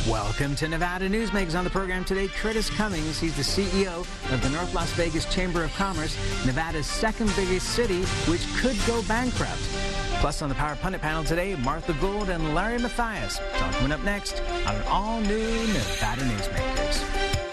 Welcome to Nevada Newsmakers. On the program today, Curtis Cummings. He's the CEO of the North Las Vegas Chamber of Commerce, Nevada's second biggest city, which could go bankrupt. Plus, on the Power Pundit panel today, Martha Gould and Larry Mathias. It's all coming up next on an all-new Nevada Newsmakers.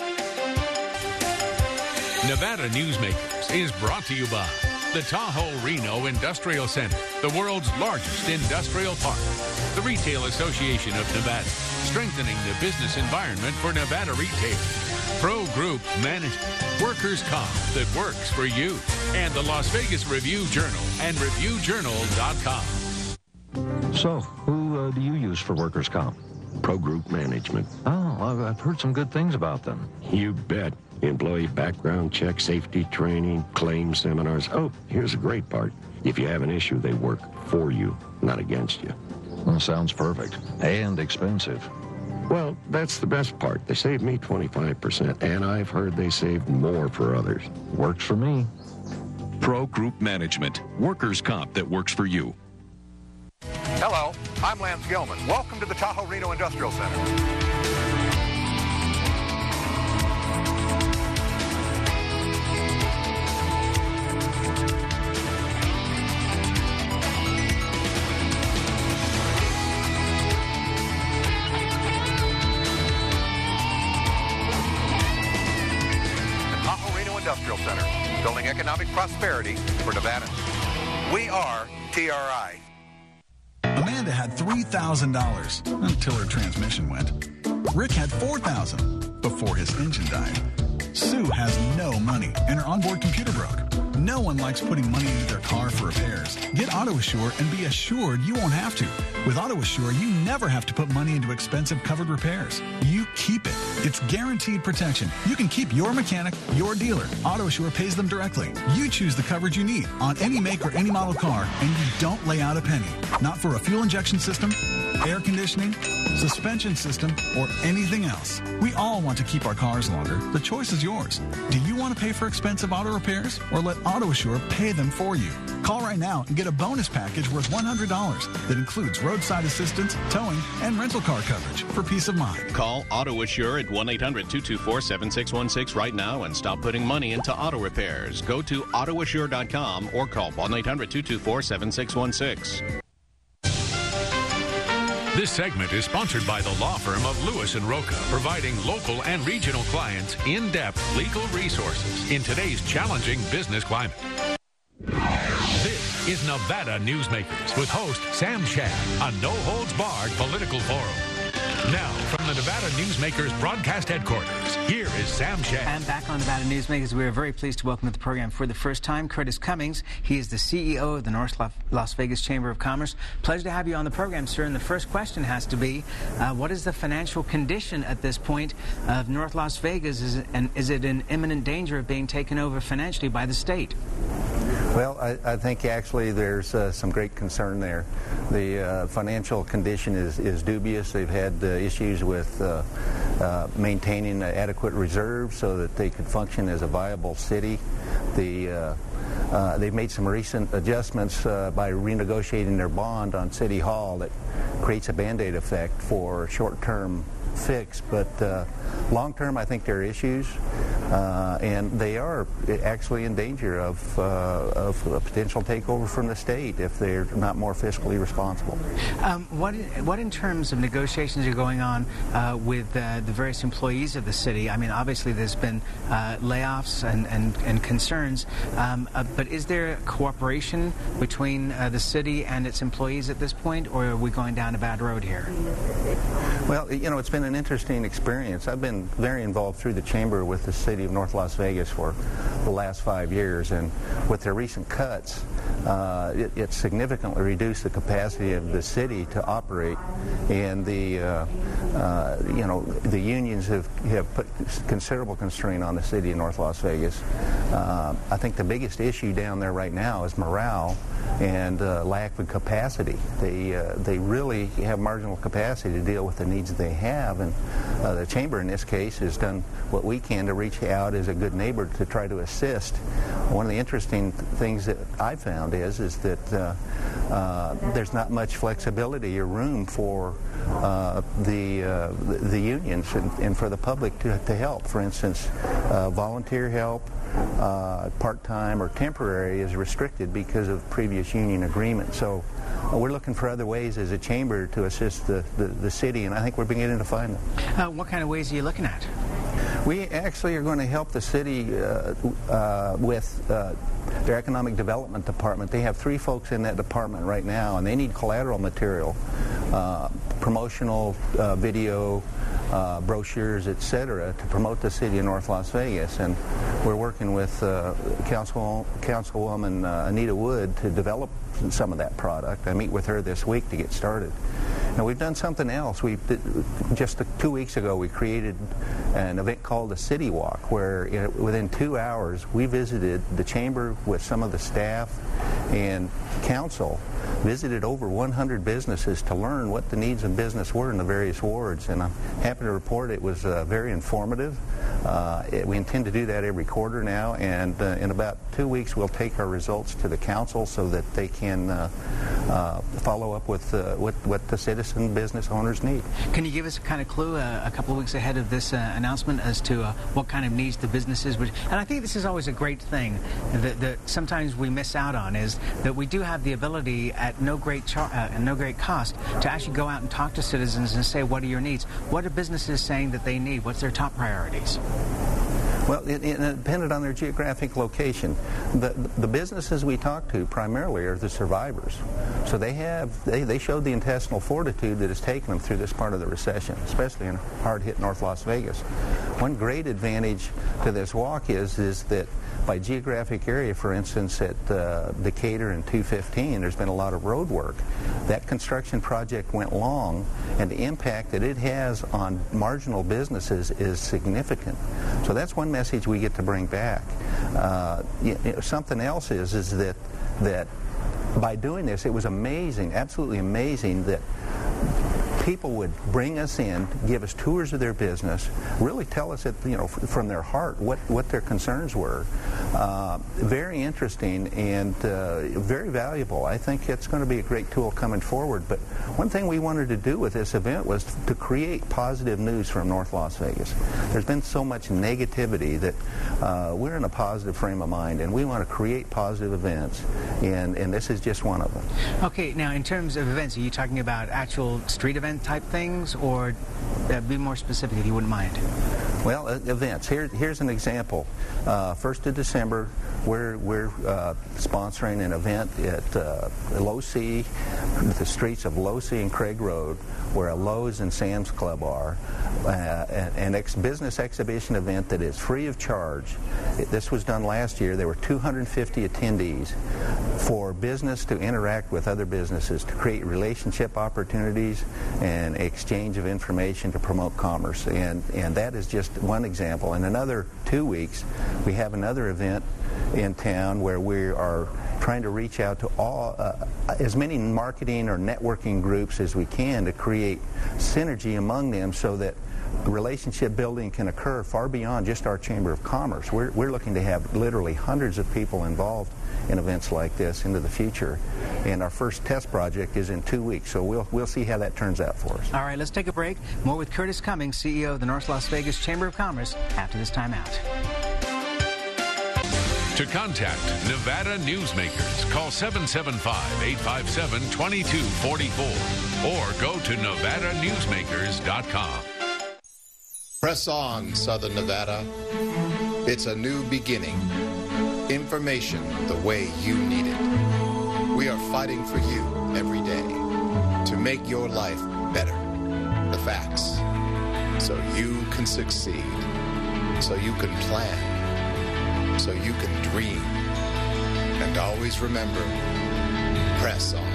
Nevada Newsmakers is brought to you by the Tahoe Reno Industrial Center, the world's largest industrial park. The Retail Association of Nevada, strengthening the business environment for Nevada retailers. Pro Group Management, workers' comp that works for you. And the Las Vegas Review-Journal and ReviewJournal.com. So, who do you use for workers' comp? Pro Group Management. Oh, I've heard some good things about them. You bet. Employee background check, safety training, claim seminars. Oh, here's a great part. If you have an issue, they work for you, not against you. Well, sounds perfect. And expensive. Well, that's the best part. They saved me 25%, and I've heard they saved more for others. Works for me. Pro Group Management. Workers' comp that works for you. Hello, I'm Lance Gilman. Welcome to the Tahoe Reno Industrial Center. Industrial Center, building economic prosperity for Nevadans. We are TRI. Amanda had $3,000 until her transmission went. Rick had $4,000 before his engine died. Sue has no money and her onboard computer broke. No one likes putting money into their car for repairs. Get AutoAssure and be assured you won't have to. With AutoAssure, you never have to put money into expensive covered repairs. You keep it. It's guaranteed protection. You can keep your mechanic, your dealer. AutoAssure pays them directly. You choose the coverage you need on any make or any model car, and you don't lay out a penny. Not for a fuel injection system, air conditioning, suspension system, or anything else. We all want to keep our cars longer. The choice is yours. Do you want to pay for expensive auto repairs or let AutoAssure pay them for you? Call right now and get a bonus package worth $100 that includes roadside assistance, towing, and rental car coverage for peace of mind. Call AutoAssure at 1-800-224-7616 right now and stop putting money into auto repairs. Go to AutoAssure.com or call 1-800-224-7616. This segment is sponsored by the law firm of Lewis & Roca, providing local and regional clients in-depth legal resources in today's challenging business climate. This is Nevada Newsmakers with host Sam Shad, a no-holds-barred political forum. Now, from the Nevada Newsmakers broadcast headquarters, here is Sam Shad. And back on Nevada Newsmakers, we are very pleased to welcome to the program for the first time Curtis Cummings. He is the CEO of the North Las Vegas Chamber of Commerce. Pleasure to have you on the program, sir. And the first question has to be, what is the financial condition at this point of North Las Vegas? Is it in imminent danger of being taken over financially by the state? Well, I think actually there's some great concern there. The financial condition is dubious. They've had issues with maintaining adequate reserves so that they could function as a viable city. They've made some recent adjustments by renegotiating their bond on City Hall that creates a Band-Aid effect for short-term fix, but long-term I think there are issues, and they are actually in danger of a potential takeover from the state if they're not more fiscally responsible. What in terms of negotiations are going on with the various employees of the city? I mean, obviously there's been layoffs and concerns, but is there cooperation between the city and its employees at this point, or are we going down a bad road here? Well, you know, it's been an interesting experience. I've been very involved through the Chamber with the city of North Las Vegas for the last 5 years, and with their recent cuts, it significantly reduced the capacity of the city to operate, and the unions have put considerable constraint on the city of North Las Vegas. I think the biggest issue down there right now is morale and lack of capacity. They really have marginal capacity to deal with the needs that they have, and the Chamber in this case has done what we can to reach out as a good neighbor to try to assist. One of the interesting things that I found is that there's not much flexibility or room for the unions and for the public to help. For instance, volunteer help, part-time or temporary, is restricted because of previous union agreements. So we're looking for other ways as a chamber to assist the city, and I think we're beginning to find them. What kind of ways are you looking at? We actually are going to help the city with their economic development department. They have 3 folks in that department right now, and they need collateral material, promotional video, brochures, etc., to promote the city of North Las Vegas. And we're working with Councilwoman Anita Wood to develop some of that product. I meet with her this week to get started. Now, we've done something else. Just 2 weeks ago, we created an event called the City Walk, where within 2 hours, we visited the chamber with some of the staff and council, visited over 100 businesses to learn what the needs of business were in the various wards. And I'm happy to report it was very informative. We intend to do that every quarter now, and in about 2 weeks, we'll take our results to the council so that they can follow up with what the citizen business owners need. Can you give us a kind of clue a couple of weeks ahead of this announcement as to what kind of needs the businesses would? And I think this is always a great thing that sometimes we miss out on, is that we do have the ability at no great cost to actually go out and talk to citizens and say, what are your needs? What are businesses saying that they need? What's their top priorities? Well, it depended on their geographic location. The businesses we talk to primarily are the survivors. So they showed the intestinal fortitude that has taken them through this part of the recession, especially in hard-hit North Las Vegas. One great advantage to this walk is that by geographic area, for instance, at Decatur and 215, there's been a lot of road work. That construction project went long, and the impact that it has on marginal businesses is significant. So that's one message we get to bring back. Something else is that by doing this, it was amazing, absolutely amazing, that people would bring us in, give us tours of their business, really tell us from their heart what their concerns were. Very interesting and very valuable. I think it's going to be a great tool coming forward. But one thing we wanted to do with this event was to create positive news from North Las Vegas. There's been so much negativity that we're in a positive frame of mind, and we want to create positive events, and this is just one of them. Okay, now in terms of events, are you talking about actual street event type things, or be more specific if you wouldn't mind? Well, events. Here's an example. 1st of December, we're sponsoring an event at Losee, the streets of Losee and Craig Road, where a Lowe's and Sam's Club are, an business exhibition event that is free of charge. This was done last year. There were 250 attendees for business to interact with other businesses, to create relationship opportunities and exchange of information to promote commerce. And that is just one example. In another 2 weeks, we have another event in town where we are trying to reach out to as many marketing or networking groups as we can to create synergy among them so that relationship building can occur far beyond just our Chamber of Commerce. We're looking to have literally hundreds of people involved in events like this into the future. And our first test project is in 2 weeks, so we'll see how that turns out for us. All right, let's take a break. More with Curtis Cummings, CEO of the North Las Vegas Chamber of Commerce, after this time out. To contact Nevada Newsmakers, call 775-857-2244 or go to NevadaNewsmakers.com. Press on, Southern Nevada. It's a new beginning. Information the way you need it. We are fighting for you every day to make your life better. The facts. So you can succeed. So you can plan. So you can dream. And always remember, press on.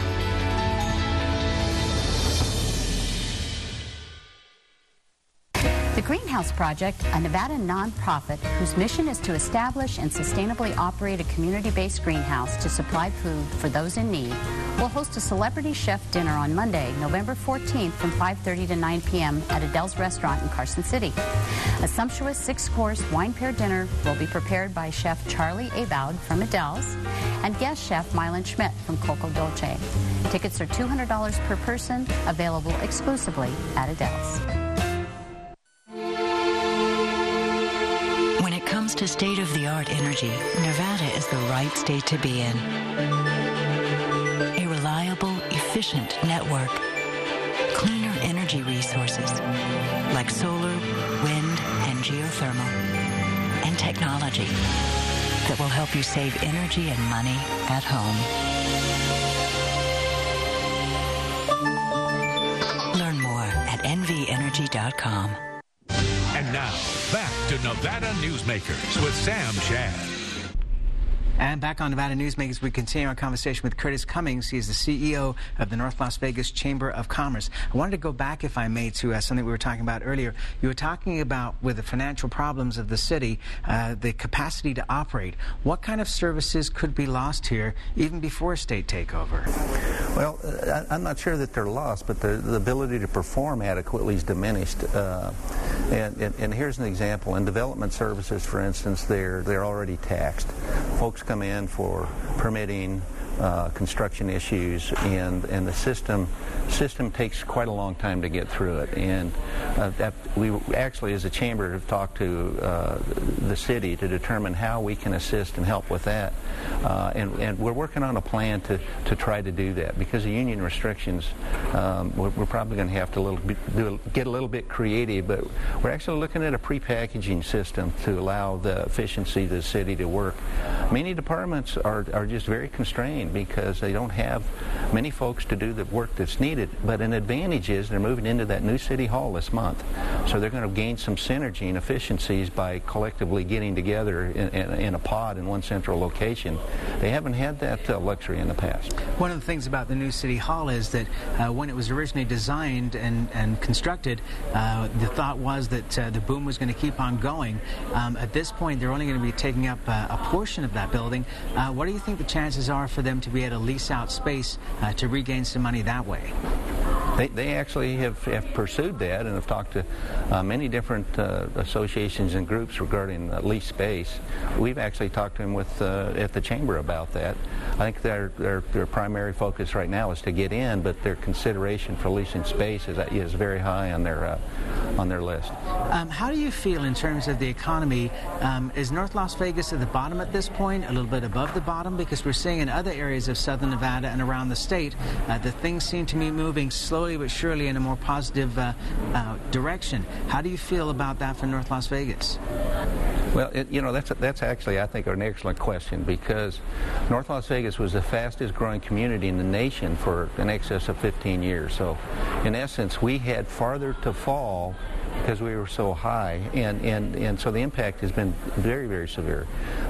The Greenhouse Project, a Nevada nonprofit whose mission is to establish and sustainably operate a community-based greenhouse to supply food for those in need, will host a celebrity chef dinner on Monday, November 14th from 5:30 to 9 p.m. at Adele's Restaurant in Carson City. A sumptuous 6-course wine pair dinner will be prepared by Chef Charlie Abaud from Adele's and guest chef Mylan Schmidt from Coco Dolce. Tickets are $200 per person, available exclusively at Adele's. When it comes to state-of-the-art energy, Nevada is the right state to be in. A reliable, efficient network. Cleaner energy resources like solar, wind, and geothermal. And technology that will help you save energy and money at home. Learn more at nvenergy.com. And now, back to Nevada Newsmakers with Sam Shad. And back on Nevada Newsmakers, we continue our conversation with Curtis Cummings. He is the CEO of the North Las Vegas Chamber of Commerce. I wanted to go back, if I may, to something we were talking about earlier. You were talking about, with the financial problems of the city, the capacity to operate. What kind of services could be lost here, even before a state takeover? Well, I'm not sure that they're lost, but the ability to perform adequately is diminished. And here's an example. In development services, for instance, they're already taxed. Folks come in for permitting, construction issues, and the system takes quite a long time to get through it. And we actually, as a chamber, have talked to the city to determine how we can assist and help with that. And we're working on a plan to try to do that. Because of union restrictions, we're probably going to have to get a little bit creative, but we're actually looking at a pre-packaging system to allow the efficiency of the city to work. Many departments are just very constrained because they don't have many folks to do the work that's needed. But an advantage is they're moving into that new city hall this month. So they're going to gain some synergy and efficiencies by collectively getting together in a pod in one central location. They haven't had that luxury in the past. One of the things about the new city hall is that when it was originally designed and constructed, the thought was that the boom was going to keep on going. At this point, they're only going to be taking up a portion of that building. What do you think the chances are for them to be able to lease out space to regain some money that way? They actually have pursued that and have talked to many different associations and groups regarding lease space. We've actually talked to them at the chamber about that. I think their primary focus right now is to get in, but their consideration for leasing space is very high on their list. How do you feel in terms of the economy? Is North Las Vegas at the bottom at this point, a little bit above the bottom? Because we're seeing in other areas of southern Nevada and around the state that things seem to be moving slowly but surely in a more positive direction. How do you feel about that for North Las Vegas? Well, that's actually, I think, an excellent question, because North Las Vegas was the fastest growing community in the nation for in excess of 15 years. So, in essence, we had farther to fall because we were so high, and so the impact has been very, very severe.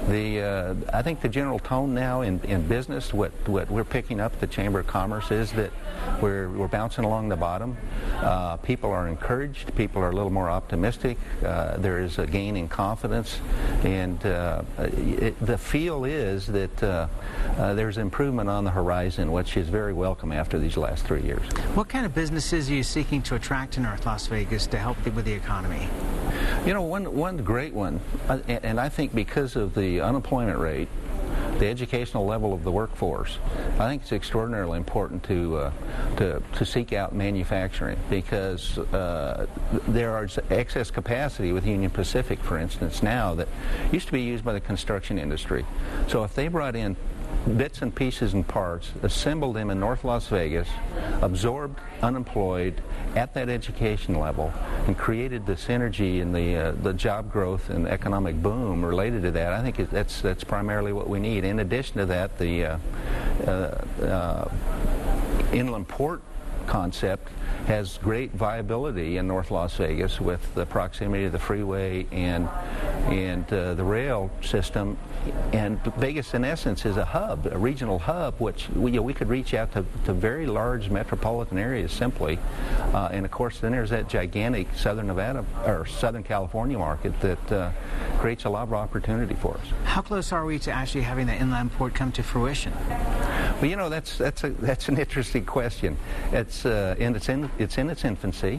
I think the general tone now in business, what we're picking up at the Chamber of Commerce, is that we're bouncing along the bottom. People are encouraged. People are a little more optimistic. There is a gain in confidence, and the feel is that there's improvement on the horizon, which is very welcome after these last 3 years. What kind of businesses are you seeking to attract to North Las Vegas to help with the economy? One great one, and I think because of the unemployment rate, the educational level of the workforce, I think it's extraordinarily important to seek out manufacturing, because there is excess capacity with Union Pacific, for instance, now that used to be used by the construction industry. So if they brought in bits and pieces and parts, assembled them in North Las Vegas, absorbed unemployed at that education level, and created the synergy and the job growth and economic boom related to that, I think that's primarily what we need. In addition to that, the inland port concept has great viability in North Las Vegas with the proximity to the freeway and the rail system. And Vegas, in essence, is a hub, a regional hub, which we could reach out to very large metropolitan areas simply. And of course, then there's that gigantic Southern Nevada or Southern California market that creates a lot of opportunity for us. How close are we to actually having the inland port come to fruition? Well, you know, that's an interesting question. It's in its infancy.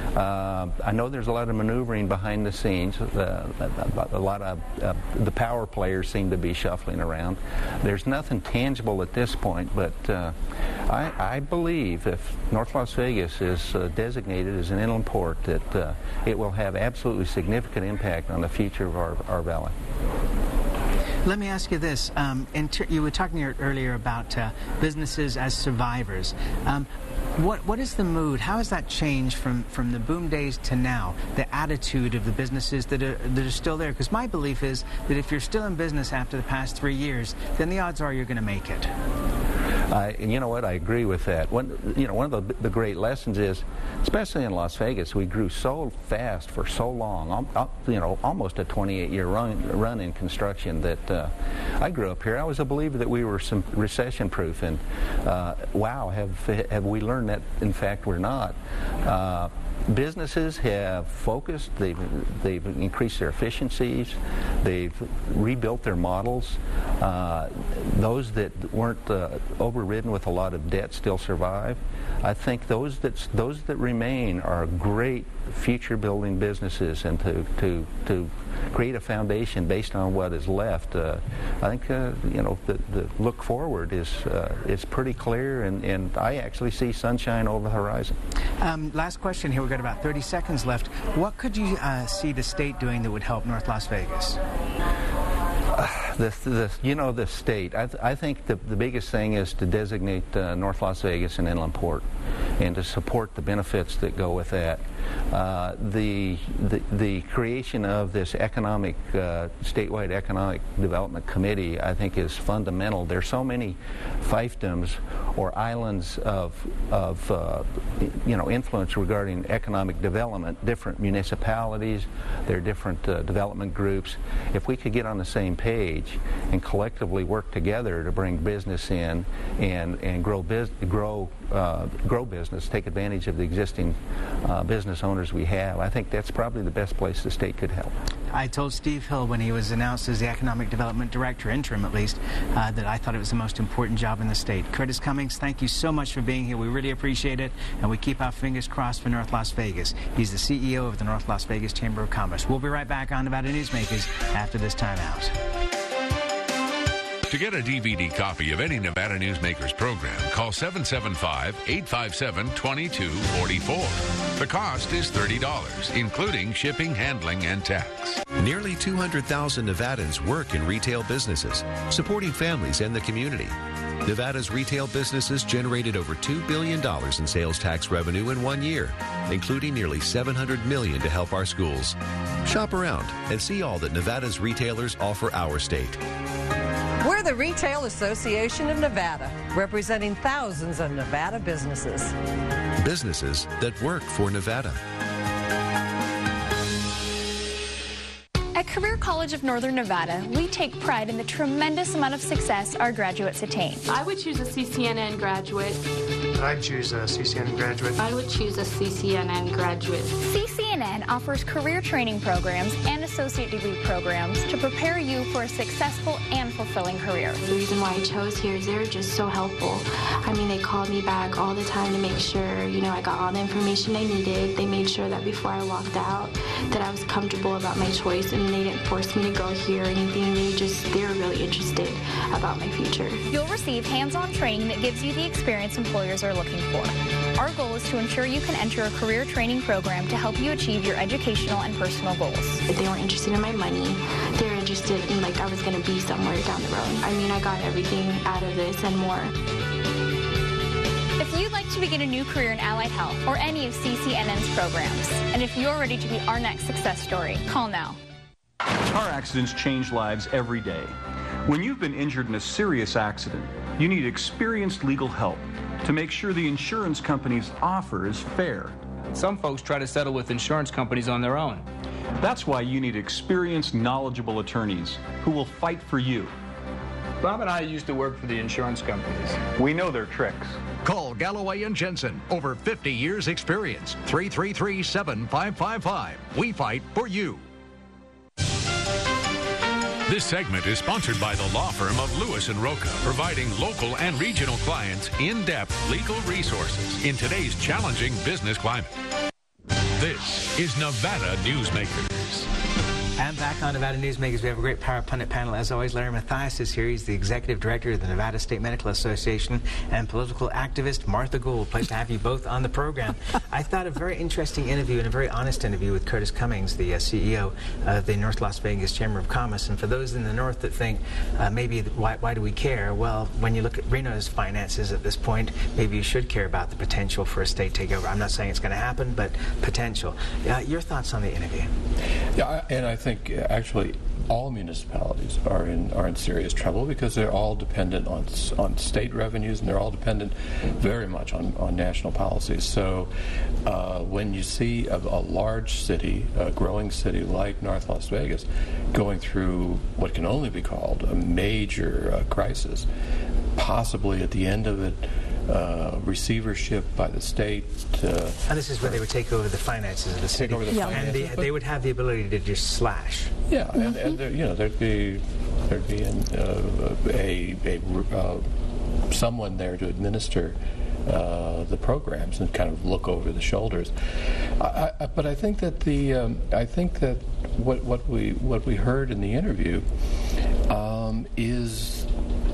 I know there's a lot of maneuvering behind the scenes. A lot of the power players seem to be shuffling around. There's nothing tangible at this point, but I believe if North Las Vegas is designated as an inland port, that it will have absolutely significant impact on the future of our valley. Let me ask you this. You were talking earlier about businesses as survivors. What is the mood? How has that changed from the boom days to now, the attitude of the businesses that are still there? Because my belief is that if you're still in business after the past 3 years, then the odds are you're going to make it. And you know what? I agree with that. One of the great lessons is, especially in Las Vegas, we grew so fast for so long. Almost a 28-year run in construction. That I grew up here. I was a believer that we were some recession-proof, and wow, have we learned that? In fact, we're not. Businesses have focused. They've increased their efficiencies. They've rebuilt their models. Those that weren't overridden with a lot of debt still survive. I think those that remain are great future-building businesses, and to create a foundation based on what is left. I think the look forward is pretty clear, and I actually see sunshine over the horizon. Last question here. We've got about 30 seconds left. What could you see the state doing that would help North Las Vegas? The state. I think the biggest thing is to designate North Las Vegas an inland port, and to support the benefits that go with that. The creation of this statewide economic development committee, I think, is fundamental. There's so many fiefdoms or islands of influence regarding economic development. Different municipalities, there are different development groups. If we could get on the same page and collectively work together to bring business in and grow business, take advantage of the existing business owners we have, I think that's probably the best place the state could help. I told Steve Hill when he was announced as the Economic Development Director, interim at least, that I thought it was the most important job in the state. Curtis Cummings, thank you so much for being here. We really appreciate it, and we keep our fingers crossed for North Las Vegas. He's the CEO of the North Las Vegas Chamber of Commerce. We'll be right back on Nevada Newsmakers after this timeout. To get a DVD copy of any Nevada Newsmakers program, call 775-857-2244. The cost is $30, including shipping, handling, and tax. Nearly 200,000 Nevadans work in retail businesses, supporting families and the community. Nevada's retail businesses generated over $2 billion in sales tax revenue in 1 year, including nearly $700 million to help our schools. Shop around and see all that Nevada's retailers offer our state. We're the Retail Association of Nevada, representing thousands of Nevada businesses. Businesses that work for Nevada. At Career College of Northern Nevada, we take pride in the tremendous amount of success our graduates attain. I would choose a CCNN graduate. I'd choose a CCNN graduate. I would choose a CCNN graduate. CCNN offers career training programs and associate degree programs to prepare you for a successful and fulfilling career. The reason why I chose here is they're just so helpful. I mean, they called me back all the time to make sure, I got all the information I needed. They made sure that before I walked out that I was comfortable about my choice, and they didn't force me to go here or anything. They were really interested about my future. You'll receive hands-on training that gives you the experience employers are looking for. Our goal is to ensure you can enter a career training program to help you achieve your educational and personal goals. If they weren't interested in my money, they were interested in I was going to be somewhere down the road. I mean, I got everything out of this and more. If you'd like to begin a new career in allied health or any of CCNN's programs, and if you're ready to be our next success story, call now. Car accidents change lives every day. When you've been injured in a serious accident, you need experienced legal help. to make sure the insurance company's offer is fair. Some folks try to settle with insurance companies on their own. That's why you need experienced, knowledgeable attorneys who will fight for you. Bob and I used to work for the insurance companies. We know their tricks. Call Galloway and Jensen. Over 50 years experience. 333-7555. We fight for you. This segment is sponsored by the law firm of Lewis & Roca, providing local and regional clients in-depth legal resources in today's challenging business climate. This is Nevada Newsmakers. And back on Nevada Newsmakers, we have a great Power Pundit panel. As always, Larry Mathias is here. He's the Executive Director of the Nevada State Medical Association, and political activist Martha Gould. Pleasure to have you both on the program. I thought a very interesting interview and a very honest interview with Curtis Cummings, the CEO of the North Las Vegas Chamber of Commerce. And for those in the North that think, maybe why do we care? Well, when you look at Reno's finances at this point, maybe you should care about the potential for a state takeover. I'm not saying it's going to happen, but potential. Your thoughts on the interview? Yeah, and I think actually all municipalities are in serious trouble because they're all dependent on state revenues, and they're all dependent very much on national policies. So when you see a large city, a growing city like North Las Vegas, going through what can only be called a major crisis, possibly at the end of it, receivership by the state. And this is where they would take over the finances of the city. And they would have the ability to just slash. Yeah, and there, there'd be someone there to administer the programs and kind of look over the shoulders. But I think that what we heard in the interview is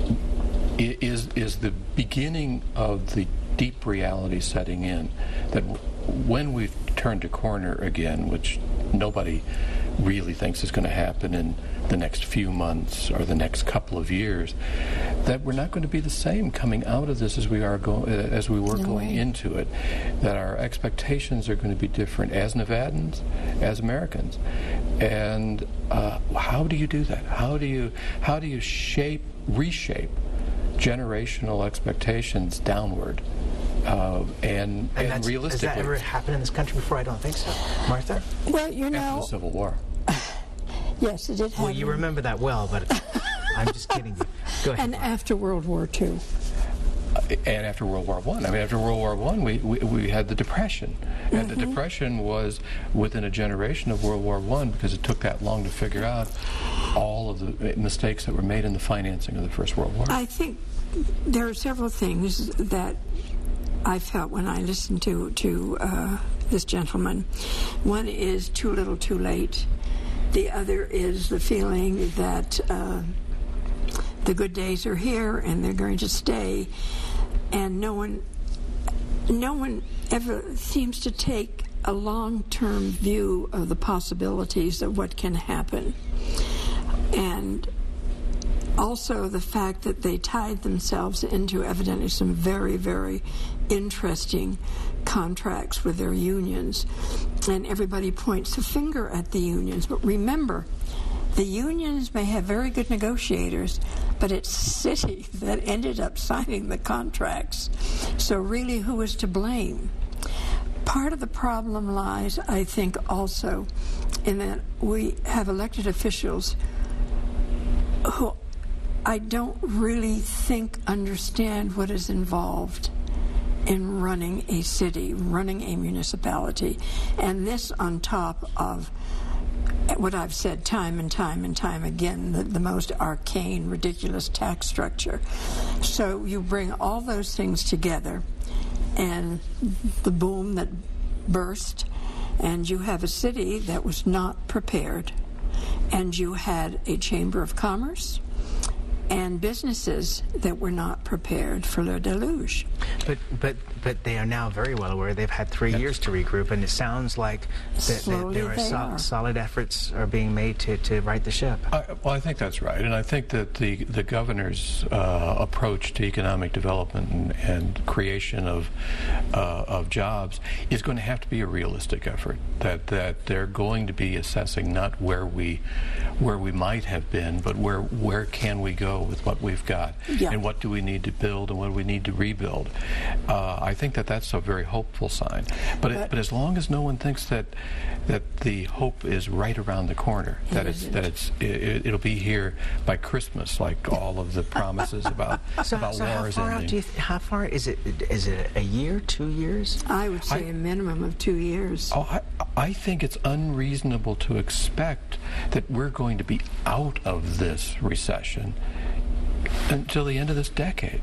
the beginning of the deep reality setting in, that when we've turned a corner again, which nobody really thinks is going to happen in the next few months or the next couple of years, that we're not going to be the same coming out of this as we were going into it, that our expectations are going to be different as Nevadans, as Americans. And how do you do that? How do you reshape generational expectations downward and realistically? Has that ever happened in this country before? I don't think so. Martha? Well, after the Civil War. Yes, it did happen. Well, you remember that well, but I'm just kidding you. Go ahead. And after World War II. And after World War I. I mean, after World War I, we had the Depression. And the Depression was within a generation of World War I because it took that long to figure out all of the mistakes that were made in the financing of the First World War. I think there are several things that I felt when I listened to this gentleman. One is too little, too late. The other is the feeling that the good days are here and they're going to stay, and no one ever seems to take a long-term view of the possibilities of what can happen. And also the fact that they tied themselves into evidently some very, very interesting contracts with their unions. And everybody points the finger at the unions. But remember, the unions may have very good negotiators, but it's city that ended up signing the contracts. So really, who is to blame? Part of the problem lies, I think, also in that we have elected officials who I don't really think understand what is involved in running a city, running a municipality. And this on top of what I've said time and time and time again, the most arcane, ridiculous tax structure. So you bring all those things together and the boom that burst, and you have a city that was not prepared, and you had a Chamber of Commerce and businesses that were not prepared for le deluge. But they are now very well aware. They've had 3 years to regroup, and it sounds like there are solid efforts are being made to right the ship. Well, I think that's right, and I think that the governor's approach to economic development and creation of jobs is going to have to be a realistic effort. That they're going to be assessing not where we might have been, but where can we go go with what we've got, and what do we need to build and what do we need to rebuild. I think that that's a very hopeful sign. But as long as no one thinks that the hope is right around the corner, it'll be here by Christmas, like all of the promises about wars ending. How far is it? Is it a year, 2 years? I would say a minimum of 2 years. I think it's unreasonable to expect that we're going to be out of this recession until the end of this decade.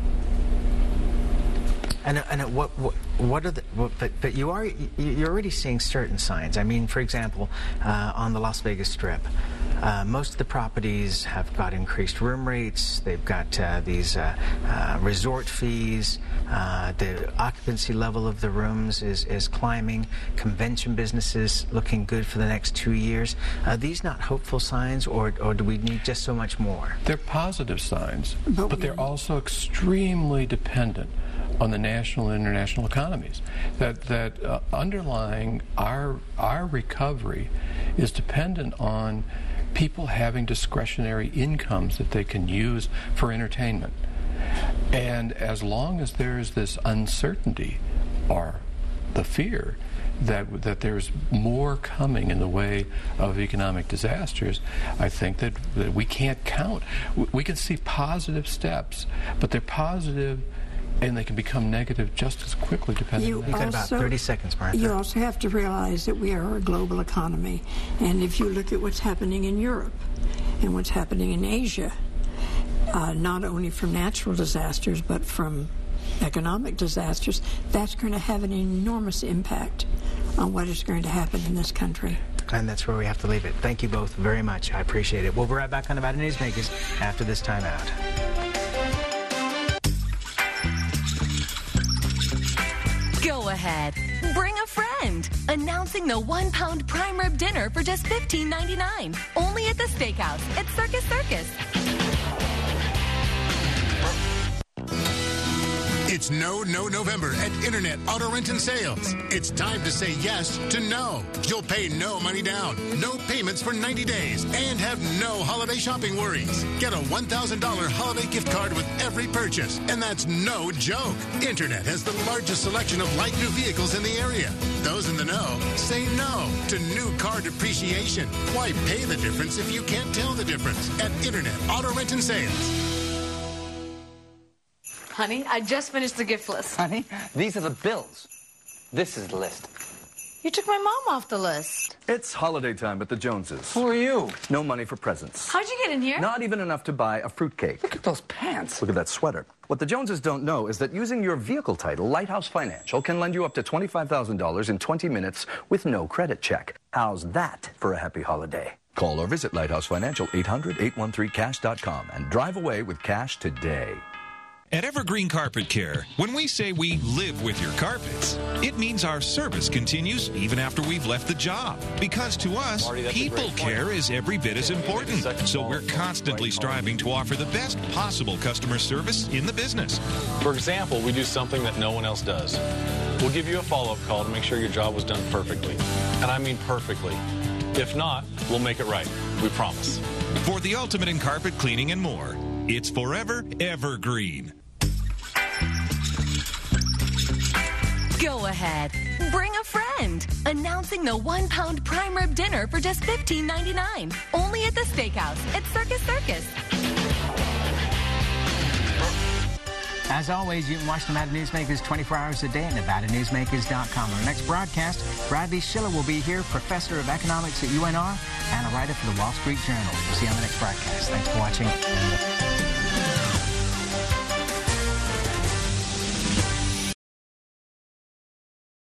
And what are the? But you're already seeing certain signs. I mean, for example, on the Las Vegas Strip, most of the properties have got increased room rates. They've got these resort fees. The occupancy level of the rooms is climbing. Convention businesses looking good for the next 2 years. Are these not hopeful signs, or do we need just so much more? They're positive signs, but they're also extremely dependent on the national and international economies. That underlying our recovery is dependent on people having discretionary incomes that they can use for entertainment. And as long as there's this uncertainty or the fear that there's more coming in the way of economic disasters, I think that we can't count. We can see positive steps, but they're positive and they can become negative just as quickly, depending on You've got about 30 seconds, Martha. You also have to realize that we are a global economy. And if you look at what's happening in Europe and what's happening in Asia, not only from natural disasters, but from economic disasters, that's going to have an enormous impact on what is going to happen in this country. And that's where we have to leave it. Thank you both very much. I appreciate it. We'll be right back on Nevada Newsmakers after this time out. Go ahead. Bring a friend. Announcing the 1 pound prime rib dinner for just $15.99. Only at the Steakhouse at Circus Circus. It's No November at Internet Auto Rent and Sales. It's time to say yes to no. You'll pay no money down, no payments for 90 days, and have no holiday shopping worries. Get a $1,000 holiday gift card with every purchase, and that's no joke. Internet has the largest selection of light new vehicles in the area. Those in the know say no to new car depreciation. Why pay the difference if you can't tell the difference at Internet Auto Rent and Sales? Honey, I just finished the gift list. Honey, these are the bills. This is the list. You took my mom off the list. It's holiday time at the Joneses. Who are you? No money for presents. How'd you get in here? Not even enough to buy a fruitcake. Look at those pants. Look at that sweater. What the Joneses don't know is that using your vehicle title, Lighthouse Financial can lend you up to $25,000 in 20 minutes with no credit check. How's that for a happy holiday? Call or visit Lighthouse Financial 800-813-CASH.com and drive away with cash today. At Evergreen Carpet Care, when we say we live with your carpets, it means our service continues even after we've left the job. Because to us, people care is every bit as important. So we're constantly striving to offer the best possible customer service in the business. For example, we do something that no one else does. We'll give you a follow-up call to make sure your job was done perfectly. And I mean perfectly. If not, we'll make it right. We promise. For the ultimate in carpet cleaning and more, it's forever Evergreen. Go ahead. Bring a friend. Announcing the 1 pound prime rib dinner for just $15.99. Only at the Steakhouse at Circus Circus. As always, you can watch Nevada Newsmakers 24 hours a day at NevadaNewsmakers.com. On our next broadcast, Bradley Schiller will be here, professor of economics at UNR and a writer for the Wall Street Journal. We'll see you on the next broadcast. Thanks for watching.